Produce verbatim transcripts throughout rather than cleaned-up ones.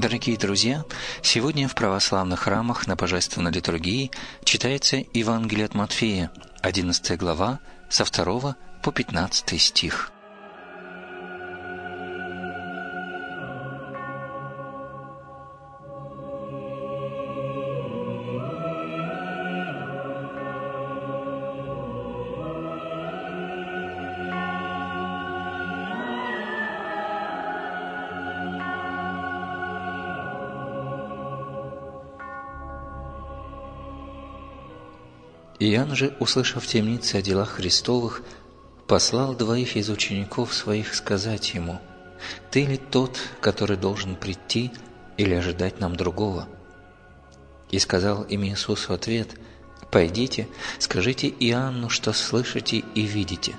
Дорогие друзья, сегодня в православных храмах на Божественной литургии читается Евангелие от Матфея, одиннадцатая глава, со второго по пятнадцатый стих. Иоанн же, услышав в темнице о делах Христовых, послал двоих из учеников своих сказать ему: «Ты ли тот, который должен прийти, или ожидать нам другого?» И сказал им Иисус в ответ: «Пойдите, скажите Иоанну, что слышите и видите.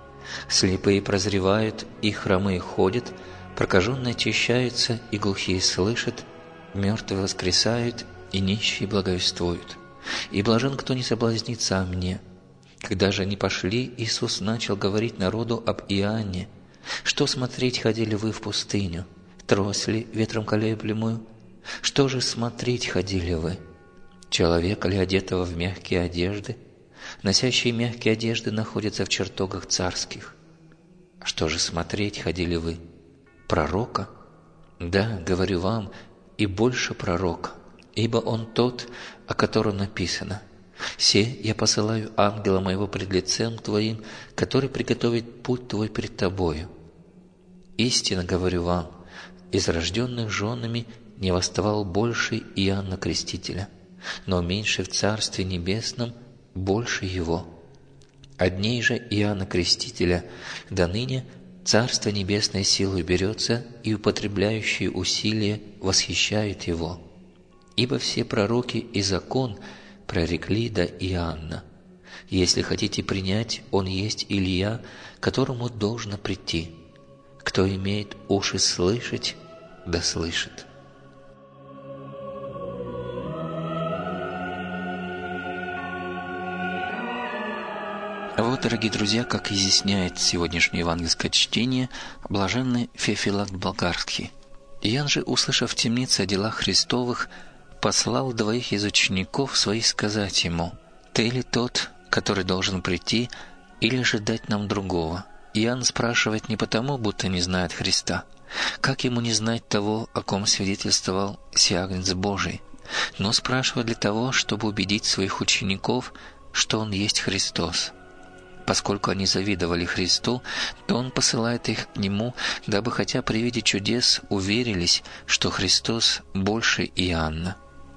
Слепые прозревают, и хромые ходят, прокаженные очищаются, и глухие слышат, мертвые воскресают, и нищие благовествуют. И блажен, кто не соблазнится о мне». Когда же они пошли, Иисус начал говорить народу об Иоанне: «Что смотреть ходили вы в пустыню? Трось ли ветром колеблемую? Что же смотреть ходили вы? Человека ли, одетого в мягкие одежды? Носящие мягкие одежды находятся в чертогах царских. Что же смотреть ходили вы? Пророка? Да, говорю вам, и больше пророка, ибо он тот, о котором написано: «Се я посылаю ангела моего пред лицем твоим, который приготовит путь твой пред тобою». Истинно говорю вам, из рожденных женами не восставал больше Иоанна Крестителя, но меньше в Царстве Небесном больше его. Одней же Иоанна Крестителя до ныне Царство Небесное силой берется, и употребляющие усилия восхищают его. Ибо все пророки и закон прорекли до Иоанна. Если хотите принять, он есть Илия, которому должно прийти. Кто имеет уши слышать, да слышит». Вот, дорогие друзья, как изъясняет сегодняшнее евангельское чтение блаженный Феофилакт Болгарский. Иоанн же, услышав в темнице о делах Христовых, послал двоих из учеников своих сказать ему: «Ты ли тот, который должен прийти, или же дать нам другого?» Иоанн спрашивает не потому, будто не знает Христа. Как ему не знать того, о ком свидетельствовал сиагнец Божий? Но спрашивает для того, чтобы убедить своих учеников, что он есть Христос. Поскольку они завидовали Христу, то он посылает их к Нему, дабы, хотя при виде чудес, уверились, что Христос больше Иоанна.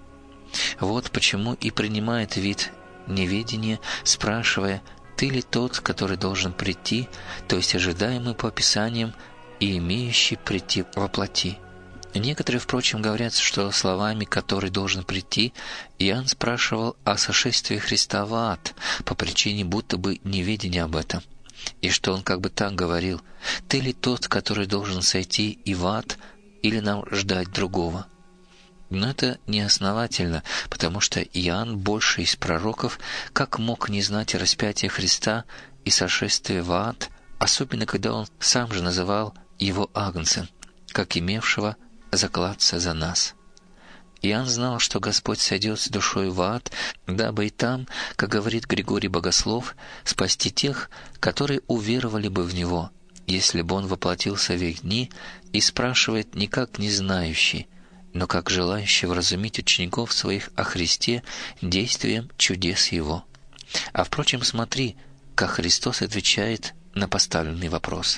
Вот почему и принимает вид неведения, спрашивая: «Ты ли тот, который должен прийти, то есть ожидаемый по описаниям и имеющий прийти во плоти?» Некоторые, впрочем, говорят, что словами «который должен прийти» Иоанн спрашивал о сошествии Христа в ад по причине будто бы неведения об этом, и что он как бы так говорил: «Ты ли тот, который должен сойти и в ад, или нам ждать другого?» Но это неосновательно, потому что Иоанн, больше из пророков, как мог не знать о распятии Христа и сошествии в ад, особенно когда он сам же называл его агнцем, как имевшего заклаться за нас. Иоанн знал, что Господь сойдет с душой в ад, дабы и там, как говорит Григорий Богослов, спасти тех, которые уверовали бы в Него, если бы Он воплотился в их дни, и спрашивает не как незнающий, но как желающий вразумить учеников своих о Христе действием чудес Его. А впрочем, смотри, как Христос отвечает на поставленный вопрос.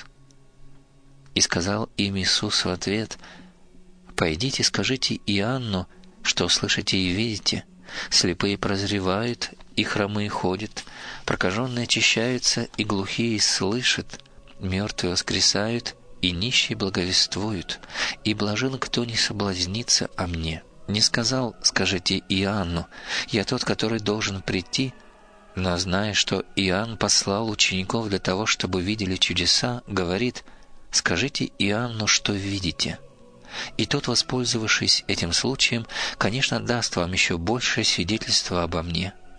«И сказал им Иисус в ответ: «Пойдите, скажите Иоанну, что слышите и видите. Слепые прозревают, и хромые ходят, прокаженные очищаются, и глухие слышат, мертвые воскресают, и нищие благовествуют, и блажен, кто не соблазнится о мне». Не сказал: «Скажите Иоанну, я тот, который должен прийти», но, зная, что Иоанн послал учеников для того, чтобы видели чудеса, говорит: «Скажите Иоанну, что видите». И тот, воспользовавшись этим случаем, конечно, даст вам еще большее свидетельство обо мне.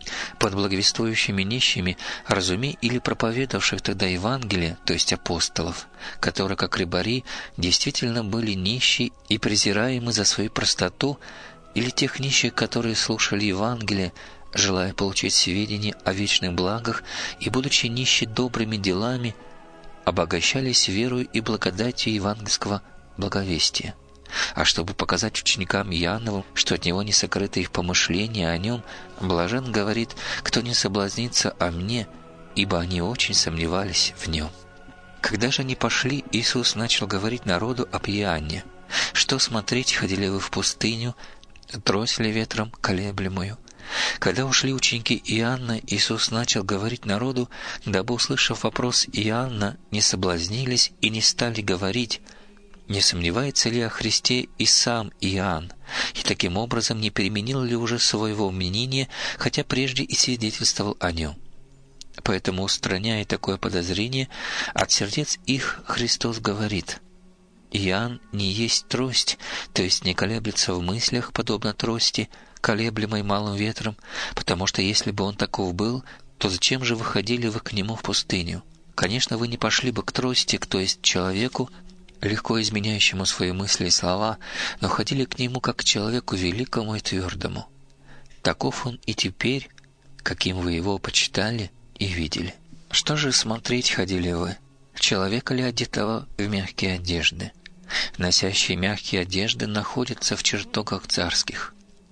Под благовествующими нищими разумей или проповедовавших тогда Евангелие, то есть апостолов, которые, как рыбари, действительно были нищи и презираемы за свою простоту, или тех нищих, которые слушали Евангелие, желая получить сведения о вечных благах и, будучи нищи добрыми делами, обогащались верою и благодатью евангельского благовестия. А чтобы показать ученикам Иоанновым, что от него не сокрыты их помышления о нем, блажен говорит: «Кто не соблазнится о мне, ибо они очень сомневались в нем». Когда же они пошли, Иисус начал говорить народу об Иоанне: «Что смотреть, ходили вы в пустыню, трость ли ветром колеблемую?» Когда ушли ученики Иоанна, Иисус начал говорить народу, дабы, услышав вопрос Иоанна, не соблазнились и не стали говорить: не сомневается ли о Христе и сам Иоанн, и таким образом не переменил ли уже своего мнения, хотя прежде и свидетельствовал о нем. Поэтому, устраняя такое подозрение, от сердец их Христос говорит: Иоанн не есть трость, то есть не колеблется в мыслях, подобно трости, колеблемой малым ветром, потому что если бы он таков был, то зачем же выходили вы к нему в пустыню? Конечно, вы не пошли бы к трости, то есть человеку, легко изменяющему свои мысли и слова, но ходили к нему как к человеку великому и твердому. Таков он и теперь, каким вы его почитали и видели. Что же смотреть ходили вы? Человека ли одетого в мягкие одежды? Носящие мягкие одежды находятся в чертогах царских.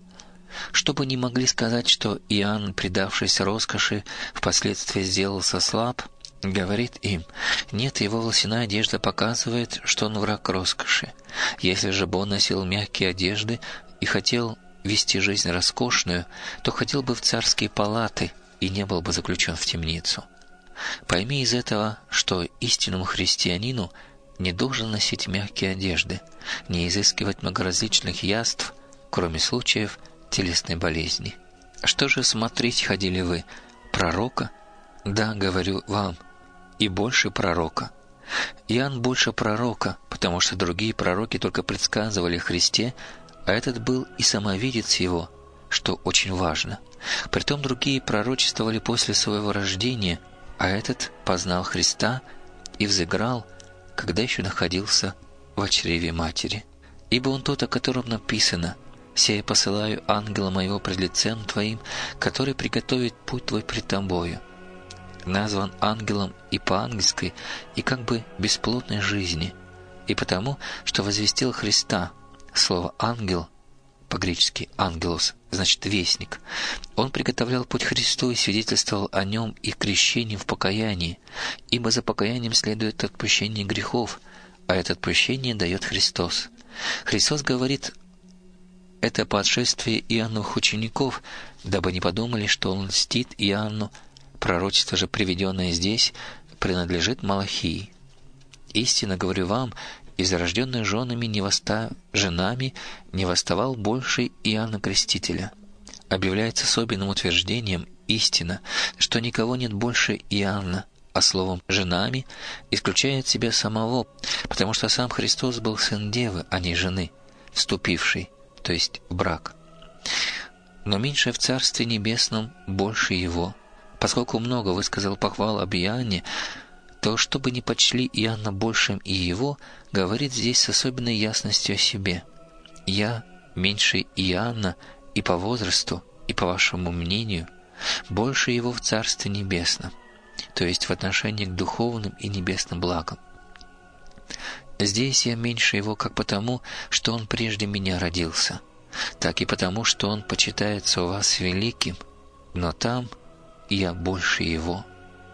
Чтобы не могли сказать, что Иоанн, предавшись роскоши, впоследствии сделался слаб, говорит им: нет, его волосяная одежда показывает, что он враг роскоши. Если же бы он носил мягкие одежды и хотел вести жизнь роскошную, то ходил бы в царские палаты и не был бы заключен в темницу. Пойми из этого, что истинному христианину не должен носить мягкие одежды, не изыскивать многоразличных яств, кроме случаев телесной болезни. Что же смотреть ходили вы? Пророка? Да, говорю вам, и больше пророка. Иоанн больше пророка, потому что другие пророки только предсказывали Христе, а этот был и самовидец его, что очень важно. Притом другие пророчествовали после своего рождения, а этот познал Христа и взыграл, когда еще находился в чреве матери. Ибо он тот, о котором написано: «Сея посылаю ангела моего пред лицем твоим, который приготовит путь твой пред тобою». Назван ангелом и по ангельской, и как бы бесплотной жизни, и потому, что возвестил Христа. Слово «ангел» по-гречески «ангелос» значит «вестник». Он приготовлял путь Христу и свидетельствовал о нем и крещением в покаянии, ибо за покаянием следует отпущение грехов, а это отпущение дает Христос. Христос говорит это по отшествии Иоанновых учеников, дабы не подумали, что он льстит Иоанну. Пророчество же, приведенное здесь, принадлежит Малахии. Истинно говорю вам, из рожденных женами не восста... женами не восставал больше Иоанна Крестителя. Объявляется особенным утверждением истина, что никого нет больше Иоанна, а словом «женами» исключает себя самого, потому что сам Христос был сын девы, а не жены, вступившей, то есть в брак. Но меньше в Царстве Небесном больше его. Поскольку много высказал похвал об Иоанне, то, чтобы не почли Иоанна большим и его, говорит здесь с особенной ясностью о себе. «Я меньше Иоанна и по возрасту, и по вашему мнению, больше его в Царстве Небесном», то есть в отношении к духовным и небесным благам. Здесь я меньше его как потому, что он прежде меня родился, так и потому, что он почитается у вас великим, но там я больше его.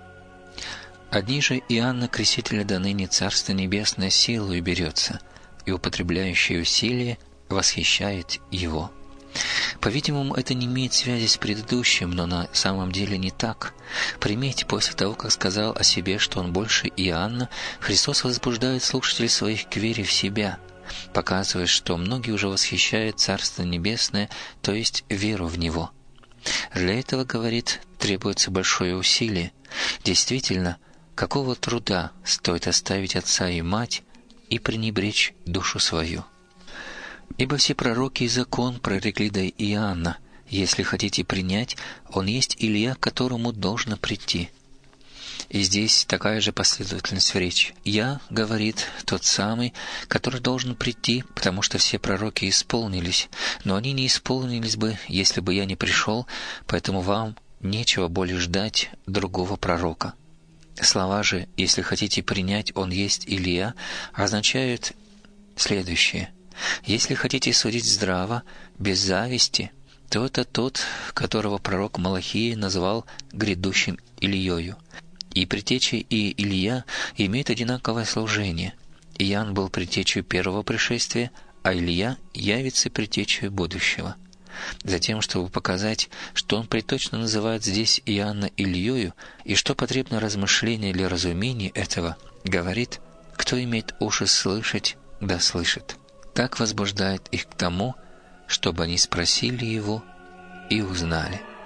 Одни же Иоанна Крестителя до ныне Царство Небесное силою берется, и употребляющие усилия восхищают его. По-видимому, это не имеет связи с предыдущим, но на самом деле не так. Примите, после того, как сказал о себе, что он больше Иоанна, Христос возбуждает слушателей своих к вере в себя, показывая, что многие уже восхищают Царство Небесное, то есть веру в Него. Для этого, говорит, требуется большое усилие. Действительно, какого труда стоит оставить отца и мать и пренебречь душу свою? Ибо все пророки и закон прорекли до Иоанна, Если хотите принять, он есть Илия, к которому должно прийти». И здесь такая же последовательность в речи. «Я, — говорит, — тот самый, который должен прийти, потому что все пророки исполнились, но они не исполнились бы, если бы я не пришел, поэтому вам нечего более ждать другого пророка». Слова же «если хотите принять, он есть Илия» означают следующее. Если хотите судить здраво, без зависти, то это тот, которого пророк Малахия назвал грядущим Илиёю. И предтеча, и Илия имеют одинаковое служение. Иоанн был предтечей первого пришествия, а Илия явится предтечей будущего. Затем, чтобы показать, что он приточно называет здесь Иоанна Илиёю, и что потребно размышление или разумение этого, говорит: «Кто имеет уши слышать, да слышит». Так возбуждает их к тому, чтобы они спросили его и узнали.